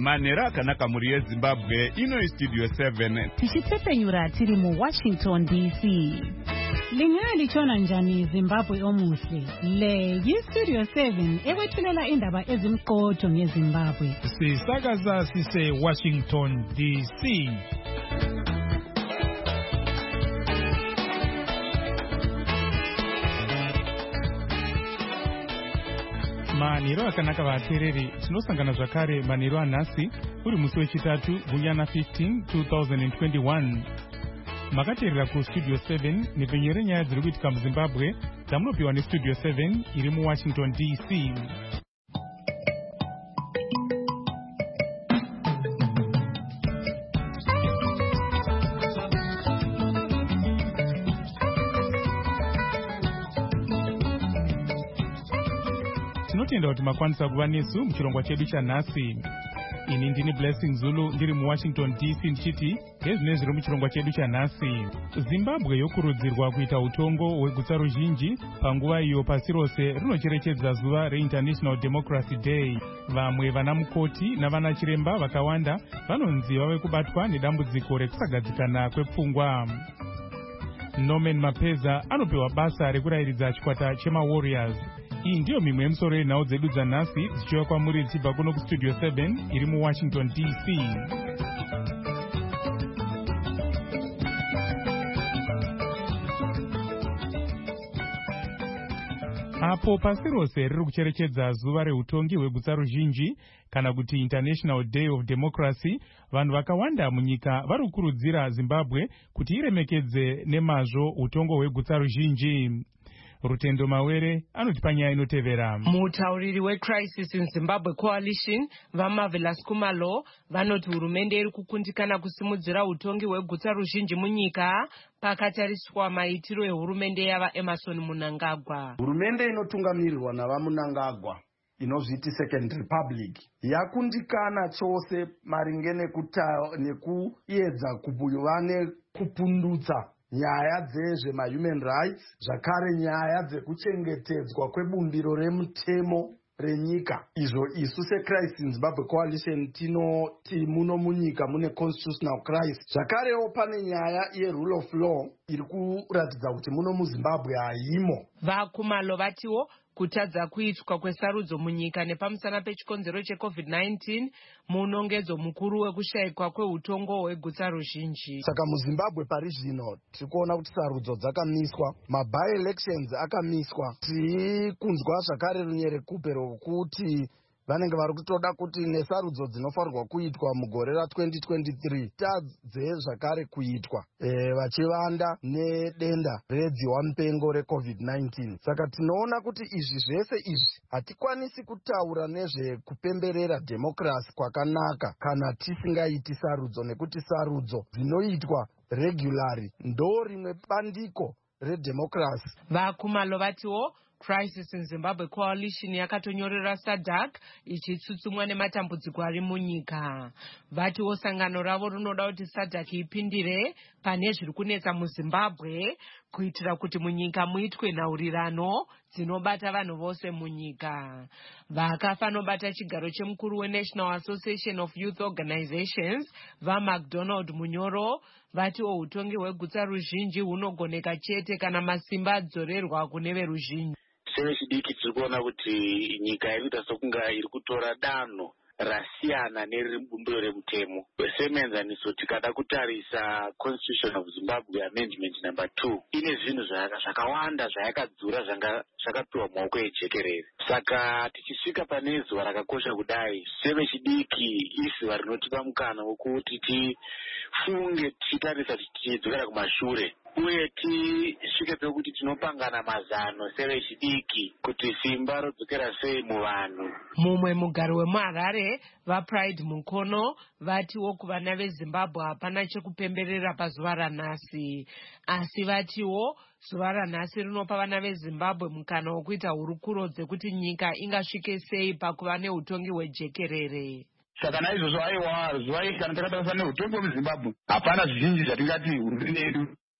Manera akanaka muri yeZimbabwe ino Studio 7 tichitsepenyura tiri mu Washington DC. Lingalichona njani Zimbabwe omuhle? Le Studio 7 ekwethulela indaba ezimqotho ngeZimbabwe. Sisakaza sise Washington DC. Maniro akanaka vateereri, tinosangana zvakare maniro anhasi uri musi wechitatu gunyana 15 2021. Makateerera kuStudio 7 nepenyere nyaya dziri kuitika muZimbabwe dzamunopiwa neStudio 7 iri muWashington DC. Tinotenda kuti makwanisa kuva nesu muchirongwa chedu chanhasi. Ini ndini Blessing Zulu ndiri muWashington DC ndichiti ndezvine zviri muchirongwa chedu chanhasi. Zimbabwe yokurudzirwa kuita utongo hwegutsa ruzhinji panguva iyo pasi rose rinocherechedza zuva reInternational Democracy Day. Vamwe vana mukoti navana chiremba vakawanda vanonzi vave kubatwa nedambudziko rekusagadzikana kwepfungwa. Norman Mapeza anopiwa basa rekurayiridza chikwata chemaWarriors. Iyi ndiyo mimwe yemusoro yenhau dzedu dzanhasi dzichiuya kwamuri dzichibva kuno kuStudio 7 iri muWashington DC. Apo pasi rose riri kucherechedza zuva reutongi hwegutsa ruzhinji kana kuti International Day of Democracy, vanhu vakawanda munyika vari kukurudzira Zimbabwe kuti iremekedze nemazvo utongo hwegutsa ruzhinji. Rutendo Mawere anotipa nyaya inotevera. Mutauriri weCrisis in Zimbabwe Coalition vaMarvelous Kumalo vanoti hurumende iri kukundikana kusimudzira utongi hwegutsa ruzhinji munyika pakatariswa maitiro ehurumende yava Emerson Mnangagwa. Hurumende inotungamirirwa navaMnangagwa inozviti Second Republic yakundikana chose maringe nekuedza kubuva nekupundutsa nyaya dzezvemahuman rights, zvakare nyaya dzekuchengetedzwa kwebumbiro remutemo renyika. Izvo isu seCrisis in Zimbabwe Coalition tinoti muno munyika mune constitutional crisis. Zvakarewo pane nyaya yerule of law iri kuratidza kuti muno muZimbabwe haimo. VaKumalo vatiwo kutadza kuitwa kwesarudzo munyika nepamusana pechikonzero cheCovid-19 munongedzo mukuru wekushayikwa kweutongo hwegutsa ruzhinji. Saka muZimbabwe pari zvino tiri kuona kuti sarudzo dzakamiswa, maby-elections akamiswa. Tiri kunzwa zvakare runyerekupe rwokuti vanenge vari kutoda kuti nesarudzo dzinofanirwa kuitwa mugore ra2023 tadze zvakare kuitwa vachivanda nedenda redziwa mupengo reCovid-19. Saka tinoona kuti izvi zvese izvi hatikwanisi kutaura nezvekupemberera democracy kwakanaka kana tisingaiti sarudzo, nekuti sarudzo dzinoitwa regularly ndo rimwe bandiko redemocracy. VaKumalo vatiwo Crisis in Zimbabwe Coalition yakatonyorera SADC ichitsutsumwa nematambudziko ari munyika. Vatiwo sangano ravo rinoda kuti SADC ipindire pane zviri kunetsa muZimbabwe kuitira kuti munyika muitwe nhaurirano dzinobata vanhu vose munyika. Vakafanobata chigaro chemukuru weNational Association of Youth Organizations vaMacDonald Munyoro vatiwo utongi hwegutsa ruzhinji hunogoneka chete kana masimba adzorerwa kune veruzhinji. Sevechidiki tiri kuona kuti nyika iri kuita sokunga iri kutora danho rasiyana neriri bumbiro remutemo. Semenzaniso tikada kutarisa Constitution of Zimbabwe Amendment number 2 ine zvinhu zvakawanda zvayakadzura zvanga zvakapiwa maoko ejekerere. Saka tichisvika pane zuva rakakosha kudai, sevechidiki izuva rinotipa mukana wokuti tifunge tichitarisa tichidzokera kumashure uye tisvike pekuti tinopangana mazano sevechidiki kuti simba rodzokera sei muvanhu. Mumwe mugari wemuHarare vaPride Mukono vatiwo kuvana veZimbabwe hapana chekupemberera pazuva ranhasi, asi vatiwo zuva ranhasi rinopa vana veZimbabwe mukana wokuita hurukuro dzekuti nyika ingasvike sei pakuva neutongi hwejekerere. Saka naizvozvo aiwa zuva iri kana takatarisa neutongi hwemuZimbabwe hapana zvizhinji zvatingati hurumende yedu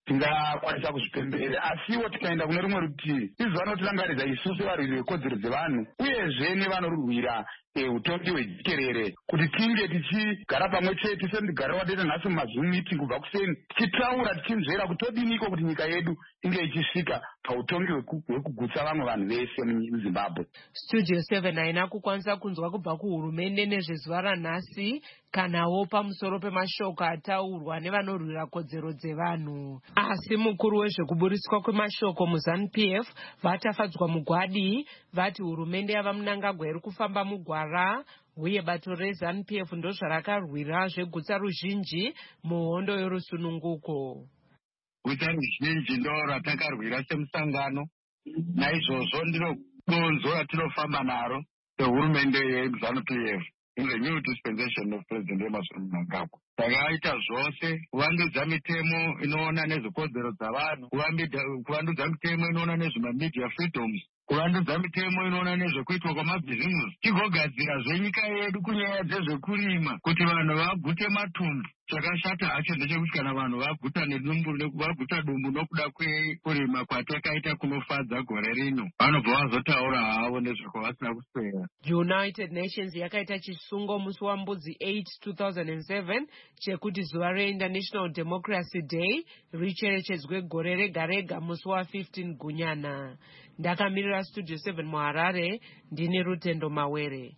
tingakwanisa kuzvipemberera. Asiwo tikaenda kune rumwe rutivi, izvo vanotirangaridza isusu varwiri vekodzero dzevanhu uyezve nevanorwira utongi hwejikerere kuti tinge tichigara pamwe chete sendigara wadeta nhasi mumazoom meeting kubva kuseni tichitaura tichinzvera kuti todiniko kuti nyika yedu inge ichisvika pautongi hwekugutsa vamwe vanhu vese muZimbabwe. Studio 7 haina kukwanisa kunzwa kubva kuhurumende nezvezuva ranhasi kanawo pamusoro pemashoko ataurwa nevanorwira kodzero dzevanhu. Asi mukuru wezvekuburiswa kwemashoko muZANU-PF vatafadzwa mugwadi vati hurumende yava Mnangagwa iri kufamba mugwara uye bato reZANU-PF ndozvarakarwira zvegutsa ruzhinji muhondo yorusununguko. Gutsa ruzhinji ndo ratakarwira semusangano, naizvozvo ndiro donzo ratinofamba naro sehurumende yeZANU-PF in the new dispensation of President Emmerson Mnangagwa. Takaita zvose kuvandudza mitemo inoona nezvekodzero dzavanhu, kuvandudza mitemo inoona nezvemamedia freedoms, kuvandudza mitemo inoona nezvekuitwa kwamabhizimusi, tigogadzira zvenyika yedu kunyaya dzezvekurima kuti vanhu vagute matumbu. Chakashata hacho ndechekuti kana vanhu vaguta dumbu nokuda kurima kwatakaita kunofadza gore rino, vanobva vazotaura havo nezvekwavasina kuswera. United Nations yakaita chisungo musi waMbudzi 8, 2007 chekuti zuva reInternational Democracy Day richerechedzwe gore rega rega musi wa15 Gunyana. Ndakamirira Studio 7 muHarare, ndini Rutendo Mawere.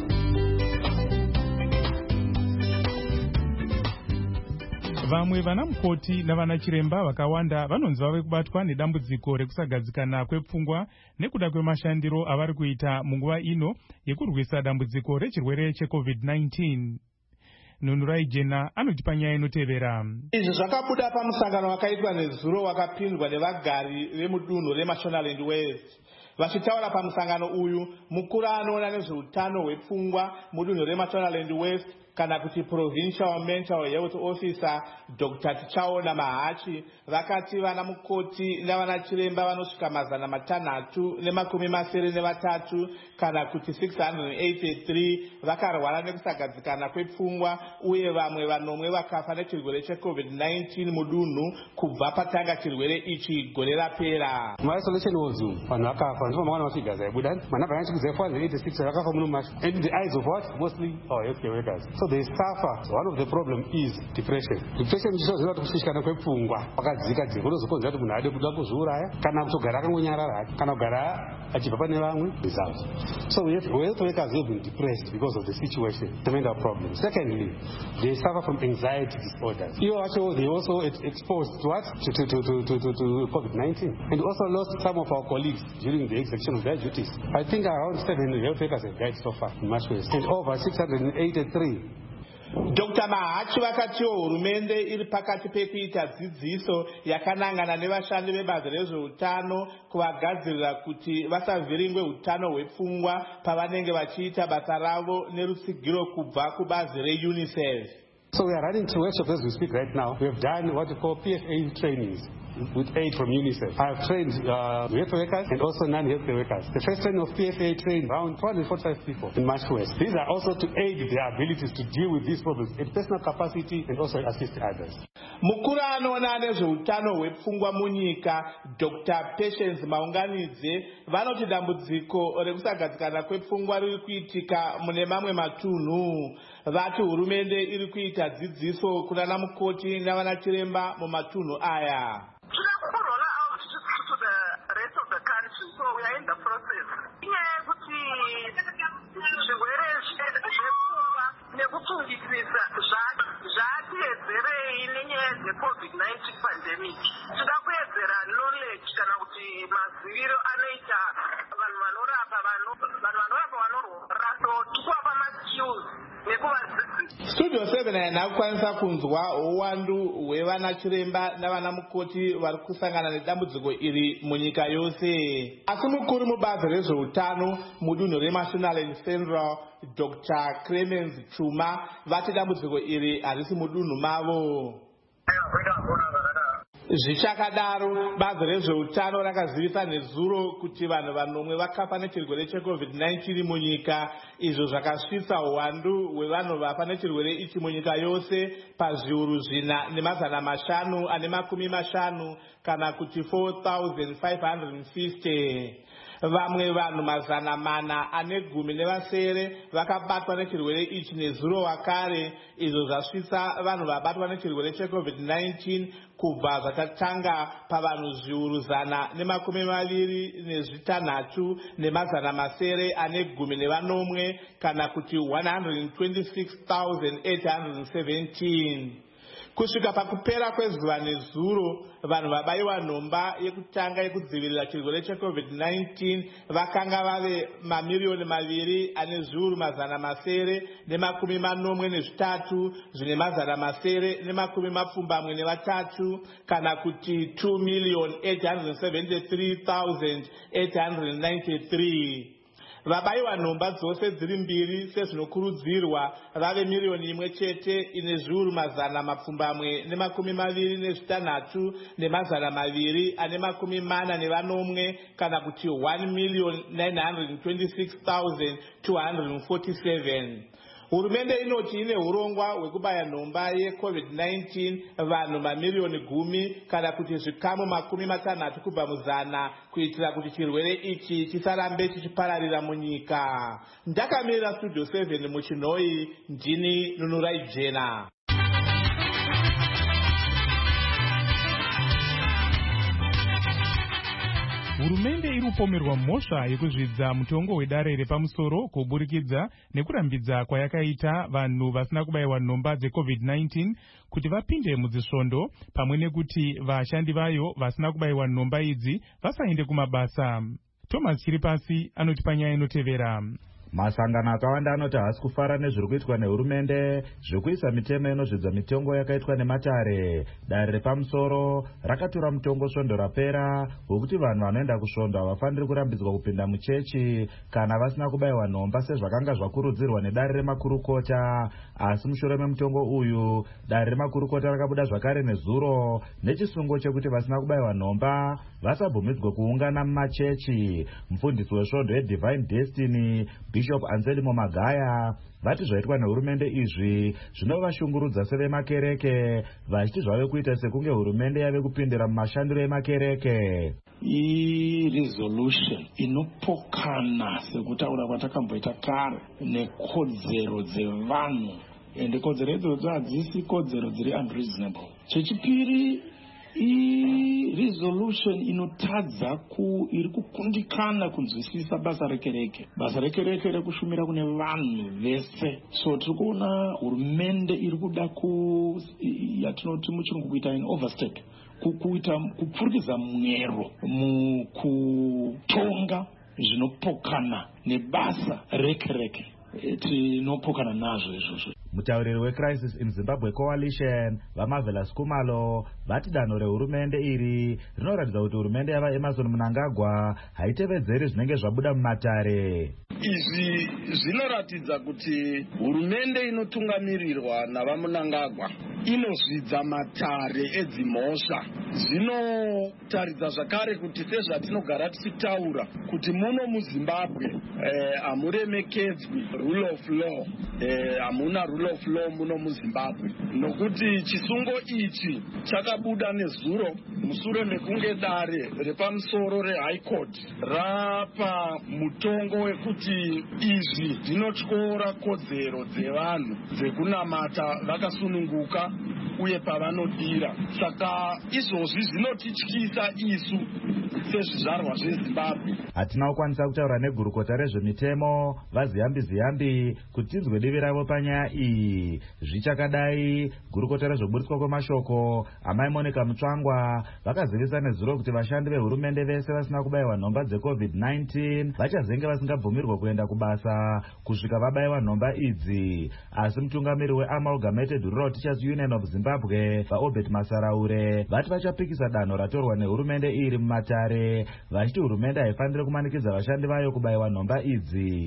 Vamwe vanamukoti navanachiremba vakawanda vanonzi vave kubatwa nedambudziko rekusagadzikana kwepfungwa nekuda kwemashandiro avari kuita munguva ino yekurwisa dambudziko rechirwere cheCovid-19. Nunurai Jena anotipa nyaya inotevera. Izvi zvakabuda pamusangano wakaitwa nezuro wakapinzwa nevagari vemudunhu reMashonaland West. Vachitaura pamusangano uyu, mukuru anoona nezveutano hwepfungwa mudunhu reMashonaland West kana kuti Provincial Mental Health Officer Dr. Tichaona Mahachi vakati vana mukoti navana chiremba vanosvika 393 kana kuti 683 vakarwara nekusagadzikana kwepfungwa uye vamwe vanomwe vakafa nechirwere cheCovid-19 mudunhu kubva patanga chirwere ichi gore rapera. My isolation was vanhu vakafa ndipo mwana wafigures aibuda manamba yanchikudzai 486 vakafa muno macho and the eyes of what mostly our healthcare workers. So they suffer. One of the problem is depression. Depression is not kushishikana kwepfungwa wakadzika dziko unozokonzera kuti munhu ade kuda kuzviuraya kana kutogara akangonyarara hake kana kugara achibva pane vamwe result. So health workers have been depressed because of the situation. Tremendous problem. Secondly, they suffer from anxiety disorders. They also exposed to what? To COVID-19 and also lost some of our colleagues during the execution of their duties. I think around 7 health workers have died so far in Mashwes and over 683. Dr. Mahachi vakatiwo hurumende iri pakati pekuita dzidziso yakanangana nevashandi vebazi rezveutano kuvagadzirira kuti vasavhiringwe utano hwepfungwa pavanenge vachiita basa ravo nerutsigiro kubva kubazi reUNICEF. So we are running two workshops as we speak right now. We have done what we call PFA trainings with aid from UNICEF. I have trained health workers and also non-healthcare workers. The first training of PFA trained around 245 people in March West. These are also to aid their abilities to deal with these problems in personal capacity and also assist others. Mukuru anoona nezveutano hwepfungwa munyika Dr. Patience Maunganidze vanoti dambudziko rekusagadzikana kwepfungwa riri kuitika mune mamwe matunhu. Vati hurumende iri kuita dzidziso kunana mukoti navana chiremba mumatunhu aya. COVID-19 pandemic. Tida kuedzera knowledge kana kuti maziviro anoita vanhu vanorapa vanorwara so tikuapa maskills nekuvadzidzisa. Studio 7 haina kukwanisa kunzwa uwandu hwevana chiremba navana mukoti vari kusangana nedambudziko iri munyika yose. Asi mukuru mubazi rezveutano mudunhu reMashonaland Central Dr. Clemens Chuma vati dambudziko iri harisi mudunhu mavo. Zvichakadaro, bazi rezveutano rakazivisa nezuro kuti vanhu vanomwe vakafa nechirwere cheCovid-19 munyika, izvo zvakasvitsa uwandu hwevanhu vafa nechirwere ichi munyika yose pazviuru 4,550 kana kuti 4,550. Vamwe vanhu 410 vakabatwa nechirwere ichi nezuro wakare, izvo zvasvitsa vanhu vabatwa nechirwere cheCovid-19 kubva zvatatanga pavanhu zviuru 126,910 kana kuti 126,817. Kusvika pakupera kwezuva nezuro, vanhu vabayiwa nhomba yekutanga yekudzivirira chirwere cheCovid-19 vakanga vave 2,2,943 zvine 973 kana kuti 2,873,893. Vabayiwa nhomba dzose dziri mbiri sezvinokurudzirwa vave 1,000,000 ine zviuru 246,240 kana kuti 1,926,247. Hurumende inoti ine urongwa hwekubaya nhomba yeCovid-19 vanhu 10,000,000 kana kuti zvikamu 60 kubva muzana kuitira kuti chirwere ichi chisarambe chichipararira munyika. Ndakamirira Studio 7 muChinoi, ndini Nunurai Jena. Hurumende iri kupomerwa mhosva yekuzvidza mutongo wedare repamusoro kuburikidza nekurambidza kwayakaita vanhu vasina kubayiwa nhomba dzeCovid-19 kuti vapinde mudzisvondo, pamwe nekuti vashandi vayo vasina kubayiwa nhomba idzi vasaende kumabasa. Thomas Chiripasi anoti panyaya inotevera. Masangano akawanda anoti haasi kufara nezviri kuitwa nehurumende zvekuisa mitemo inozvidza mitongo yakaitwa nematare. Dare repamusoro rakatora mutongo svondo rapera wekuti vanhu vanoenda kusvondo havafaniri kurambidzwa kupinda muchechi kana vasina kubayiwa nhomba sezvakanga zvakurudzirwa nedare remakurukota. Asi mushure memutongo uyu, dare remakurukota rakabuda zvakare nezuro nechisungo chekuti vasina kubayiwa nhomba vasabvumidzwe kuungana mumachechi. Mufundisi wesvondo yeDivine Destiny Bishop Anselmo Magaya vati zvaitwa nehurumende izvi zvinovashungurudza sevemakereke, vachiti zvave kuita sekunge hurumende yave kupindira mumashandiro emakereke. Resolution inopokana sekutaura kwatakamboita kare nekodzero dzevanhu, ende kodzero idzodzo hadzisi kodzero dziri unreasonable. Chechipiri, resolution inotadza iri kukundikana kunzwisisa basa rekereke rekushumira kune vanhu vese. So tiri kuona hurumende iri kuda yatinoti muchirungu kuita in overstep, kupfurikidza mwero mukutonga zvinopokana nebasa rekereke. Tinopokana nazvo izvozvo. Mutauriri weCrisis in Zimbabwe Coalition vaMarvelous Kumalo vati danho rehurumende iri rinoratidza kuti hurumende yava Emerson Mnangagwa haitevedzeri zvinenge zvabuda mumatare. Izvi zvinoratidza kuti hurumende inotungamirirwa navaMnangagwa inozvidza matare edzimhosva. Zvinotaridza zvakare kuti sezvatinogara tichitaura kuti muno muZimbabwe hamuremekedzwi rule of law, hamuna rule of law muno muZimbabwe, nokuti chisungo ichi chakabuda nezuro mushure mekunge dare repamusoro reHigh Court rapa mutongo wekuti izvi zvinotyora kodzero dzevanhu dzekunamata vakasununguka uye pavanodira. Saka izvozvi zvinotityisa isu sezvizvarwa zveZimbabwe. Hatina kukwanisa kutaura negurukota rezvemitemo vaZiyambi kuti tinzwe divi ravo panyaya iyi. Zvichakadai, gurukota rezvoburitswa kwemashoko amai Monica Mutsvangwa vakazivisa nezuro kuti vashandi vehurumende vese vasina kubayiwa nhomba dzeCovid-19 vachazenge vasingabvumirwa kuenda kubasa kusvika vabayiwa nhomba idzi. Asi mutungamiri weAmalgamated Rural Teachers Union of Zimbabwe vaObert Masaraure vati vachapikisa danho ratorwa nehurumende iri mumatare, vachiti hurumende haifaniri kumanikidza vashandi vayo kubayiwa nhomba idzi.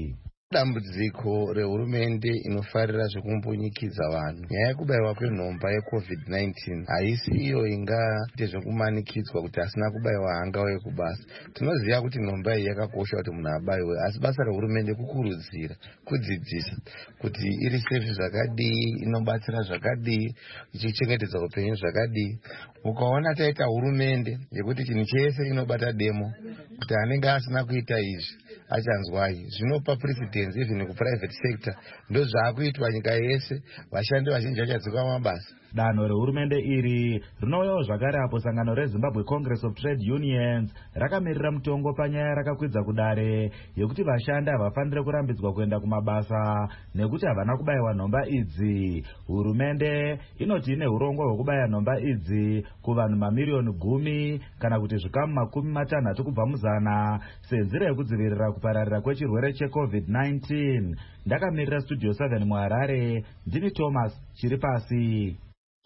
dambudziko rehurumende inofarira zvekumbonyikidza vanhu. Nyaya yekubayiwa kwenhomba yeCovid-19 haisi iyo ingaite zvekumanikidzwa kuti asina kubayiwa hangauye kubasa. Tinoziva kuti nhomba iyi yakakosha kuti munhu abayiwe, asi basa rehurumende kukurudzira, kudzidzisa kuti iri sefi zvakadii, inobatsira zvakadii, ichichengetedza upenyu zvakadii. Ukaona taita hurumende yekuti chinhu chese inobata demo kuti anenge asina kuita izvi achanzwai, zvinopa precedence even kuprivate sector. Ndozvaakuitwa nyika yese, vashandi vazhinji vachadzikwa mabasa. Danho rehurumende iri rinouyawo zvakare apo sangano reZimbabwe Congress of Trade Unions rakamirira mutongo panyaya rakakwidza kudare yekuti vashandi havafaniri kurambidzwa kuenda kumabasa nekuti havana kubayiwa nhomba idzi. Hurumende inoti ine urongwa hwekubaya nhomba idzi kuvanhu mamiliyoni 10 kana kuti zvikamu 50 kubva muzana senzira yekudzivirira kupararira kwechirwere cheCovid-19. Ndakamirira Studio 7 muHarare, ndini Thomas Chiripasi.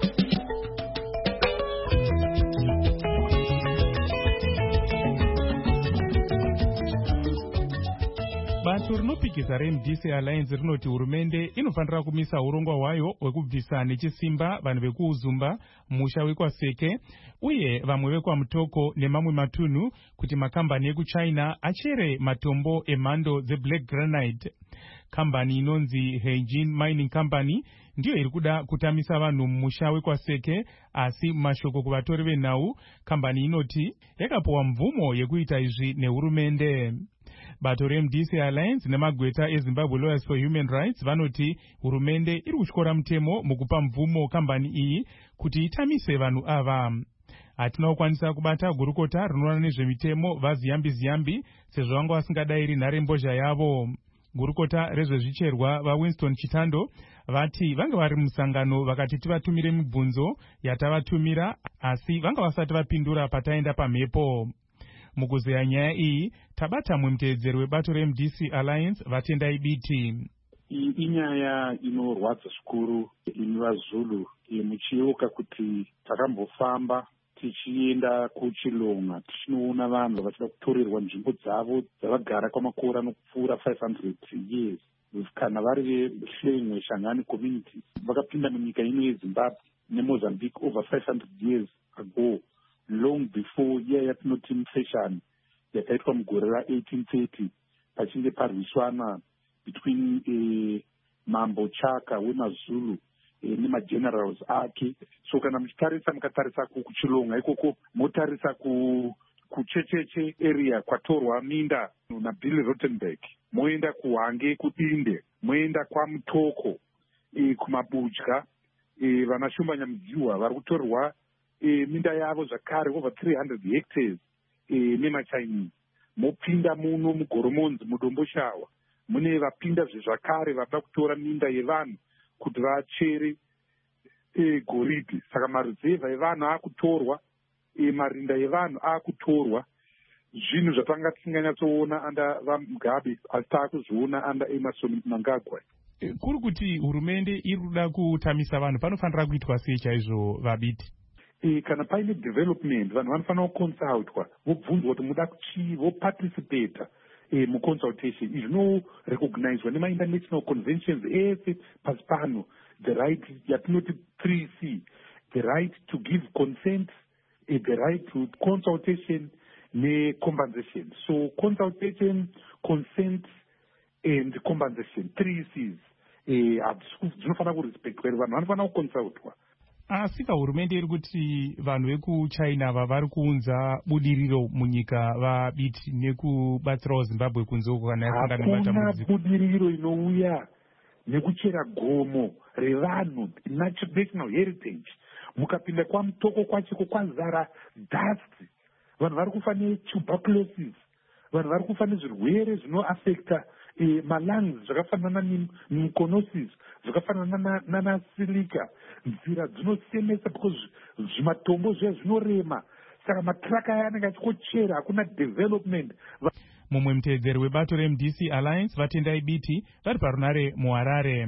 Bato rinopikisa reMDC Alliance rinoti hurumende inofanira kumisa urongwa hwayo hwekubvisa nechisimba vanhu vekuuzumba musha wekwaseke uye vamwe vekwaMutoko nemamwe matunhu kuti makambani ekuChina achere matombo emhando dzeBlack Granite. Kambani inonzi Heijin Mining Company ndiyo iri kuda kutamisa vanhu musha wekwaseke, asi mashoko kuvatori venhau kambani inoti yakapiwa mvumo yekuita izvi nehurumende. Bato reMDC Alliance nemagweta eZimbabwe Lawyers for Human Rights vanoti hurumende iri kutyora mutemo mukupa mvumo kambani iyi kuti itamise vanhu ava. Hatina kukwanisa kubata gurukota rinoona nezvemitemo vaZiyambi sezvo vanga vasingadayiri nharembozha yavo. Gurukota rezvezvicherwa vaWinston Chitando vati vanga vari musangano vakati tivatumire mibvunzo yatavatumira, asi vanga vasati vapindura pataenda pamhepo. Mukuzeya nyaya iyi tabata mumwe muteedzeri webato reMDC Alliance Vatendai Biti. Iyi inyaya inorwadza zvikuru imi vaZulu, muchiyeuka kuti takambofamba tichienda kuChilonga tichinoona vanhu vachida kutorerwa nzvimbo dzavo dzavagara kwamakore anopfuura 500 years. Kana vari veHlengwe Shangani community vakapinda munyika ino yeZimbabwe neMozambique over 500 years ago, long before iya yatinoti inflation yakaitwa mugore ra1830 pachinge parwiswana between Mambo Chaka wemaZulu nemagenerals ake. So kana muchitarisa mukatarisa kuChilonga ikoko motarisa kuchecheche area kwatorwa minda naBilly Rottenberg, moenda kuHwange kuDinde, moenda kwaMutoko kumabudya vana Shumbanya Mudziwa vari kutorwa minda yavo zvakare over 300 hectares nemaChinese. Mopinda muno muGoromonzi muDomboshawa mune vapinda zvezvakare vada kutora minda yevanhu kuti vachere goridhe. Saka maruzevha evanhu akutorwa, marinda evanhu akutorwa, zvinhu zvatanga tisinganyatsoona anda vaMugabe asi taakuzviona anda Emmerson Mnangagwa. Kuri kuti hurumende iri kuda kutamisa vanhu panofanira kuitwa sei chaizvo Vabiti? Kana paine development vanhu vanofanira kuconsultwa, vobvunzwa kuti muda kuchii, voparticipata muconsultation. Izvi zvinorecognizwa nema-international conventions ese pasi pano. The right yatinoti 3C, the right to give consent, the right to consultation ne-compensation. So consultation, consent and compensation, 3Cs. Zvinofanira kurespectwa, vanhu vanofanira kuconsultwa. Asi hurumende iri kuti vanhu vekuChina ava vari kuunza budiriro munyika Vabiti nekubatsirawo Zimbabwe kunze uko kana yasangana nematambudziko. Hakuna budiriro inouya nekuchera gomo revanhu, national heritage. Mukapinda kwaMutoko kwachiko kwazara dust. Vanhu vari kufa netuberculosis, vanhu vari kufa nezvirwere zvinoaffecta malungs zvakafanana nemuconosis, zvakafanana nanasilica. Nzira dzinosemesa because zvimatombo zviya zvinorema. Saka matraka aya anenge achikochera, hakuna development. Mumwe muteedzeri webato reMDC Alliance Vatendai Biti vari parunare muHarare.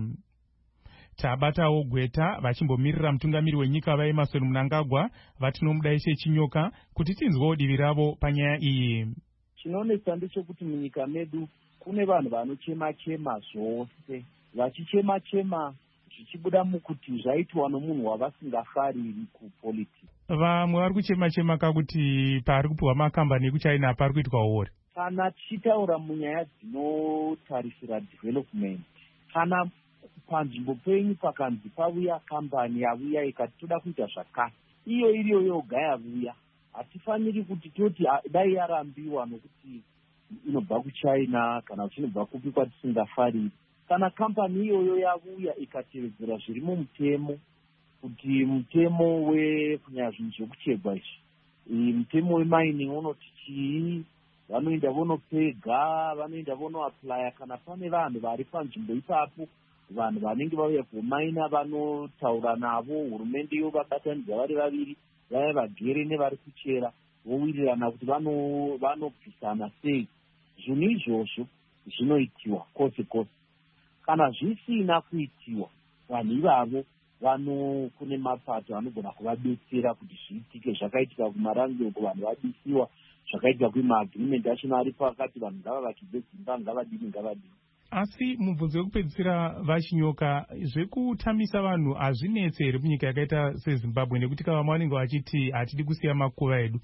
Tabatawo gweta vachimbomirira mutungamiri wenyika vaEmmerson Mnangagwa vatinomudaishe chinyoka kuti tinzwewo divi ravo panyaya iyi. Chinoonesa ndechekuti munyika medu kune vanhu vanochema-chema zvose, vachichema-chema zvichibuda mukuti zvaitwa nomunhu wavasingafariri kupolitics. Vamwe vari kuchema-chema kakuti pari kupiwa makambani ekuchina pari kuitwa uri. Kana tichitaura munyaya dzinotarisira development, kana panzvimbo penyu pakanzi pauya kambani yavuya ikati toda kuita zvakati, iyo iriyo yoga yavuya, hatifaniri kuti toti dai yarambiwa nokuti inobva kuchina kana kuti inobva kupi kwatisingafariri. Kana kambani iyoyo yavuya ikatevedzera zviri mumutemo, kuti mutemo wekunyanya zvinhu zvekuchegwa izvi, mutemo wemining unoti chii, vanoenda vonopega, vanoenda vonoaplya. Kana pane vanhu vari panzvimbo ipapo, vanhu vanenge vauya kumaina vanotaura navo, hurumende yovabatanidza vari vaviri, vaya vagere nevari kuchera, vowirirana kuti vanobvisana sei. Zvinhu izvozvo zvinoitiwa kwose kwose. Kana zvisina kuitiwa, vanhu ivavo kune mapato anogona kuvadetsera kuti zviitike. Zvakaitika kumarangeko, vanhu vadisiwa, zvakaitika kumaagreement achona ari pakati, vanhu ngavavakidze dzimba, ngavadini. Asi mubvunzo wekupedzisira Vashinyoka, zvekutambisa vanhu hazvinetse here munyika yakaita seZimbabwe, nekuti kava vanenge vachiti hatidi kusiya makuva edu?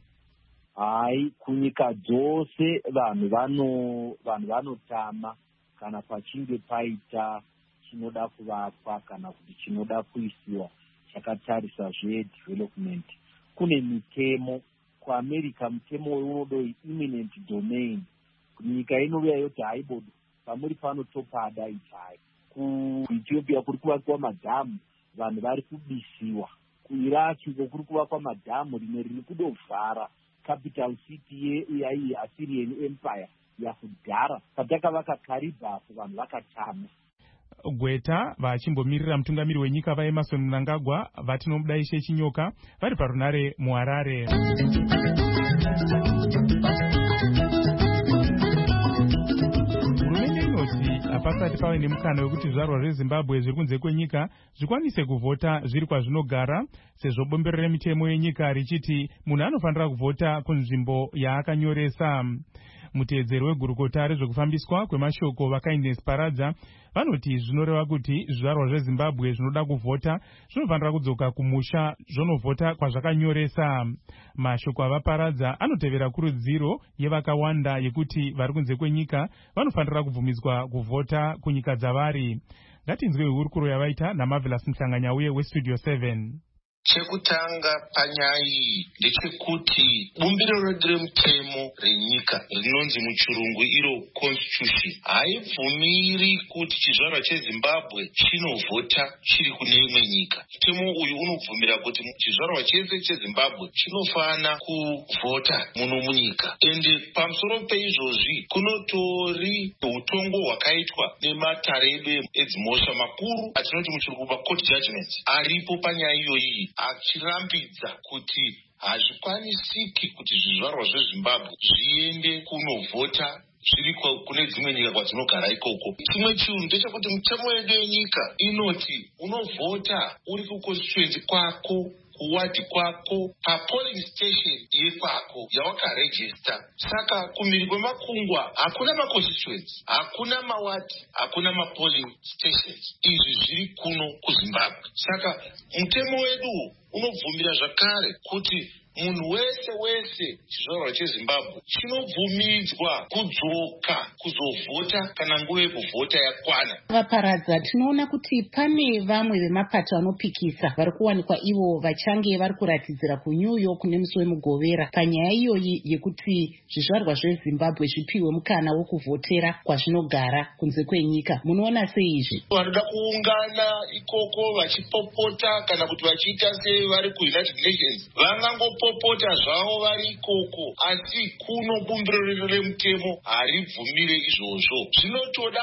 Hai, kunyika dzose vanhu vanotama kana pachinge paita chinoda kuvakwa kana kuti chinoda kuisiwa chakatarisa zvedevelopment. Kune mitemo. KuAmerica mutemo unodoi imminent domain. Nyika inovia yoti haibodo pamuri pano topada ichai. KuEthiopia kuri kuvakwa madhamu, vanhu vari kubisiwa. KuIraq kuri kuvakwa madhamu, rimwe riri kudovhara capital city yaiyi Assyrian Empire yakudhara. Patakavaka Karibhafu vanhu vakatama. Gweta vachimbomirira mutungamiri wenyika vaEmmerson Mnangagwa vati nomudaishe Chinyoka vari parunare muHarare. Hurumende inoti hapasati pave nemukana wekuti zvizvarwa zveZimbabwe zviri kunze kwenyika zvikwanise kuvhota zviri kwazvinogara, sezvo bombero remitemo yenyika richiti munhu anofanira kuvhota kunzvimbo yaakanyoresa. Muteedzeri wegurukota rezvekufambiswa kwemashoko vaKindness Paradza vanoti zvinoreva kuti zvizvarwa zveZimbabwe zvinoda kuvhota zvinofanira kudzoka kumusha zvonovhota kwazvakanyoresa. Mashoko avaParadza anotevera kurudziro yevakawanda yekuti vari kunze kwenyika vanofanira kubvumidzwa kuvhota kunyika dzavari. Ngatinzwe hurukuro yavaita naMarvelous Mhlanganyauye weStudio 7. Chekutanga panyaya iyi ndechekuti bumbiro redu remutemo renyika rinonzi muchirungu iro constitution haibvumiri kuti chizvarwa cheZimbabwe chinovhota chiri kune imwe nyika. Mutemo uyu unobvumira kuti chizvarwa chese cheZimbabwe chinofana kuvhota muno munyika. Ende pamusoro peizvozvi kunotori utongo hwakaitwa nematare edu edzimhosva makuru atinoti muchirungu macourt judgments aripo panyaya iyoyi, achirambidza kuti hazvikwanisiki kuti zvizvarwa zveZimbabwe zviende kunovhota zviri kune dzimwe nyika kwadzinogara ikoko. Chimwe chinhu ndechekuti mitemo yedu yenyika inoti unovhota uri kuconstituency kwako, kuwadi kwako, papolling station yekwako yawakarejista. Saka kumhiri kwemakungwa hakuna maconstituency, hakuna mawadi, hakuna mapolling stations. Izvi zviri kuno kuZimbabwe. Saka mutemo wedu unobvumira zvakare kuti munhu wese chizvarwa cheZimbabwe chinobvumidzwa kudzoka kuzovhota kana nguva yekuvhota yakwana. Vaparadza, tinoona kuti pane vamwe vemapato anopikisa vari kuwanikwa ivo vachange vari kuratidzira kuNew York nemusi wemugovera panyaya iyoyi yekuti zvizvarwa zveZimbabwe zvipiwe mukana wokuvhotera kwazvinogara kunze kwenyika. Munoona sei izvi? Vanoda kuungana ikoko vachipopota kana kuti vachiita sevari kuUnited Nations vangangopopota zvavo vari ikoko, asi kuno bumbiro remutemo haribvumire izvozvo. Zvinotoda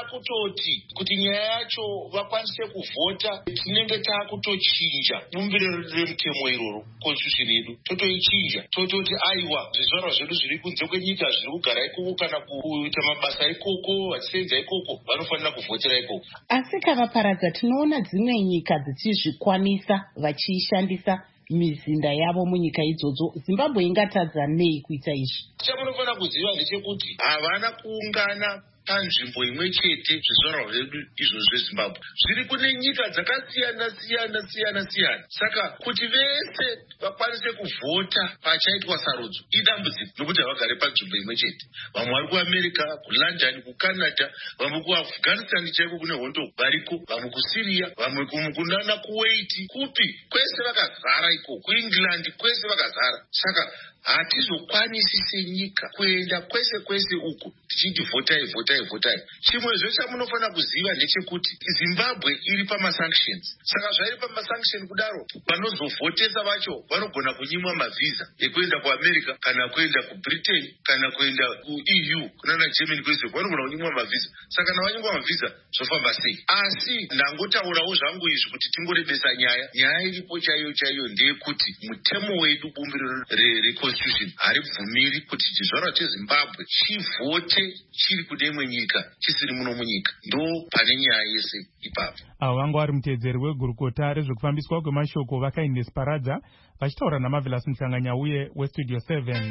kuti nyaya yacho vakwanise kuvhota, tinenge taakutochinja bumbiro remutemo iroro, constitution yedu totoichinja, tototi aiwa zvizvarwa zvedu zviri kunze kwenyika zviri kugara ikoko kana kuita mabasa ikoko vachisenza ikoko vanofanira kuvhotera ikoko. Asi Kavaparadza, tinoona dzimwe nyika dzichizvikwanisa vachiishandisa mizinda yavo munyika idzodzo. Zimbabwe ingatadza nei kuita izvi? Chamunofana kuziva ndechekuti havana kuungana panzvimbo imwe chete zvizvarwa zvedu izvo zvezimbabwe zviri kune nyika dzakasiyana. Saka kuti vese vakwanise kuvhota pachaitwa sarudzo idambudziko nokuti havagare panzvimbo imwe chete. Vamwe vari kuamerica, kulondon, kucanada, vamwe kuafghanistan chaiko kune hondo variko, vamwe kusyria, vamwe kunana kuwait, kupi kwese vakazara iko, kuengland kwese vakazara. Saka hatizokwanisi senyika kuenda kwese uku tichiti vhotai. Chimwezve chamunofana kuziva ndechekuti Zimbabwe iri pamasanctions. Saka zvairi pamasanction kudaro, vanozovhotesa vacho vanogona kunyimwa mavhiza ekuenda kuamerica kana kuenda kubritain kana kuenda kuEU kunana Germany kwese vanogona kunyimwa mavhiza. Saka kana vanyimwa mavhiza zvofamba sei? Asi ndangotaurawo zvangu izvi kuti tingorebesa nyaya iripo chaiyo ndeyekuti mutemo wedu bumbiro reconstitution haribvumiri kuti chizvarwa chezimbabwe chivhote chiri kune imwe nyika chisiri muno munyika. Ndo pane nyaya yese ipapo. Avo vanga vari mutedzeri wegurukota rezvekufambiswa kwemashoko vakaindes paradza vachitaura namavelas muhlanganyauye westudio 7.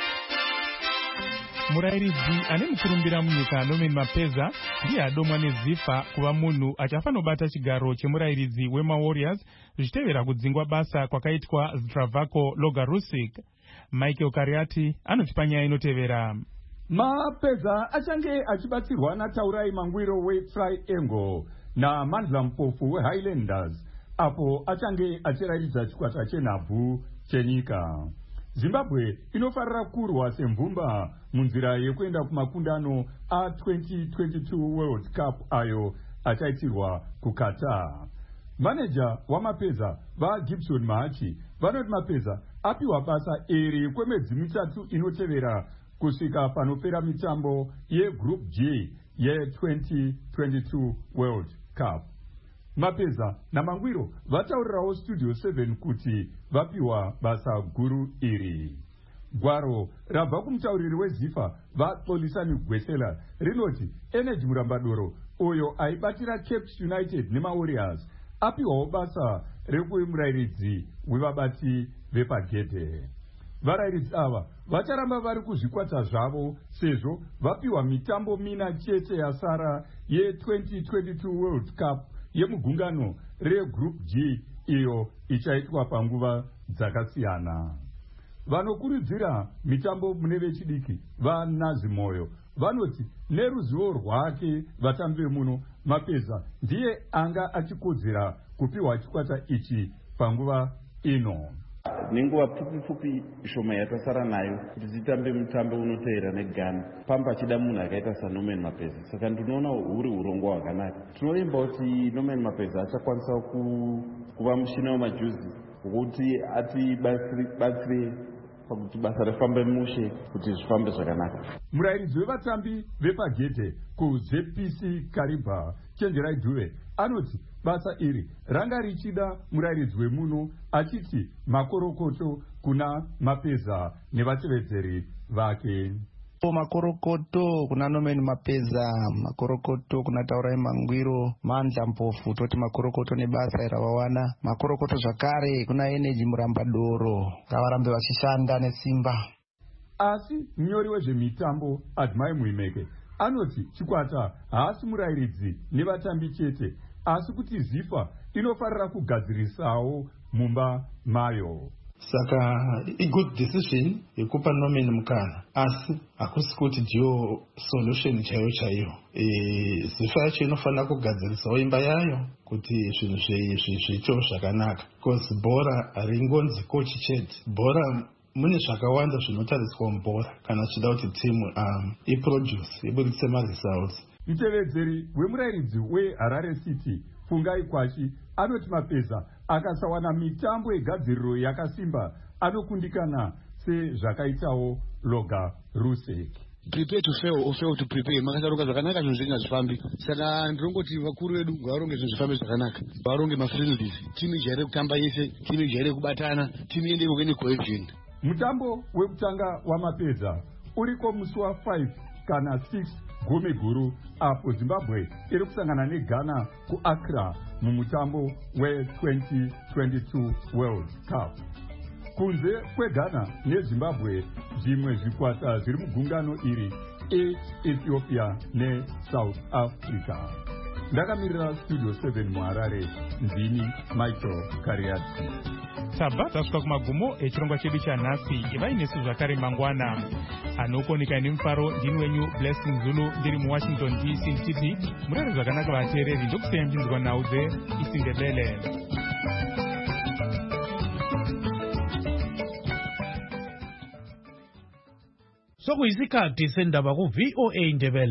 Murairidzi ane mukurumbira munyika Norman Mapeza ndiye adomwa nezifa kuva munhu achafanobata chigaro chemurairidzi wemawarriors zvichitevera kudzingwa basa kwakaitwa Zdravko Logarusik. Michael Kariati anotipa nyaya inotevera. Mapeza achange achibatsirwa naTaurai Mangwiro weTriangle naMandla Mpofu weHighlanders apo achange achirairidza chikwata chenhabvu chenyika. Zimbabwe inofarira kurwa semvumba munzira yekuenda kumakundano a2022 World Cup ayo achaitirwa kuQatar. Maneja wamapeza vaGibson Mahachi vanoti Mapeza apiwa basa iri kwemwedzi mitatu inotevera kusvika panopera mitambo yeGroup G ye2022 World Cup. Mapeza naMangwiro vataurirawo Studio 7 kuti vapiwa basa guru iri. Gwaro rabva kumutauriri weZIFA vaXolisani Gwesela rinoti Energy Murambadoro uyo aibatira Cape United nemaWarriors apiwawo basa rekuve murairidzi wevabati vepagedhe. Varairidzi ava vacharamba vari kuzvikwata zvavo sezvo vapiwa mitambo mina chete yasara ye2022 World Cup yemugungano reGroup G iyo ichaitwa panguva dzakasiyana. Vanokurudzira mitambo mune vechidiki vaNazimoyo vanoti neruzivo rwake vatambi vemuno Mapeza ndiye anga achikodzera kupiwa chikwata ichi panguva ino. Nenguva pfupi shoma yatasara nayo kuti titambe mutambo unoteera neGhana pamba chida munhu akaita saNorman Mapeza. Saka ndinoona huri urongwa hwakanaka. Tinovimba kuti Norman Mapeza achakwanisa kuva mushina wemajuzi wokuti atibatsire pakuti basa rifambe mushe kuti zvifambe zvakanaka. Murairidzi wevatambi vepagedhe kuZPC Kariba Chenjerai Dhuve anoti basa iri ranga richida murairidzi wemuno achiti makorokoto kuna Mapeza nevatevedzeri vake. Makorokoto kuna Norman Mapeza, makorokoto kuna Taurai Mangwiro, Mandla Mpofu, toti makorokoto nebasa ravawana, makorokoto zvakare kuna Energy Murambadoro, ngavarambe vachishanda nesimba. Asi mnyori wezvemitambo Admai Muimeke anoti chikwata haasi murairidzi nevatambi chete asi kuti ZIFA inofarira kugadzirisawo mumba mayo. Saka good decision yekupa Norman mukana asi hakusi kuti ndiyo solution chaiyo. ZIFA yacho inofanira kugadzirisawo imba yayo kuti zvinhu zviito zvakanaka, because bhora haringonzi kochi chete. Bhora mune zvakawanda zvinotariswa mubhora kana chida kuti timu iproduce ibuditse maresults. Mutevedzeri wemurairidzi weHarare City Fungai Kwashi anoti Mapeza akasawana mitambo yegadziriro yakasimba anokundikana sezvakaitawo Logarusik. Prepare to fail or fail to prepare. Makataruka zvakanaka zvinhu zvinhu zvifambi. Saka ndinongoti vakuru vedu ngavaronge zvinhu zvifambi zvakanaka. Varonge mafriendlies. Timu ijaire kutamba yese, timu ijaire kubatana, timu iende kune cohesion. Mutambo wekutanga waMapeza uriko musi wa5 kana 6 gumi guru apo Zimbabwe iri kusangana neGhana kuAccra mumutambo we-2022 World Cup. Kunze kweGhana neZimbabwe, zvimwe zvikwata zviri mugungano iri Ethiopia neSouth Africa. Ndakamirira Studio 7 muHarare, ndini Michael Kariati. Tabva tasvika kumagumo echirongwa chedu chanhasi. Ivai nesu zvakare mangwana. Anokonika nemufaro ndini wenyu Blessing Zulu ndiri muWashington DC ndichiti murere zvakanaka vateereri. Ndokusiyai mchinzwa nhau dzeIsindebele. Sokuyisikhathi sendaba ku VOA Ndebele.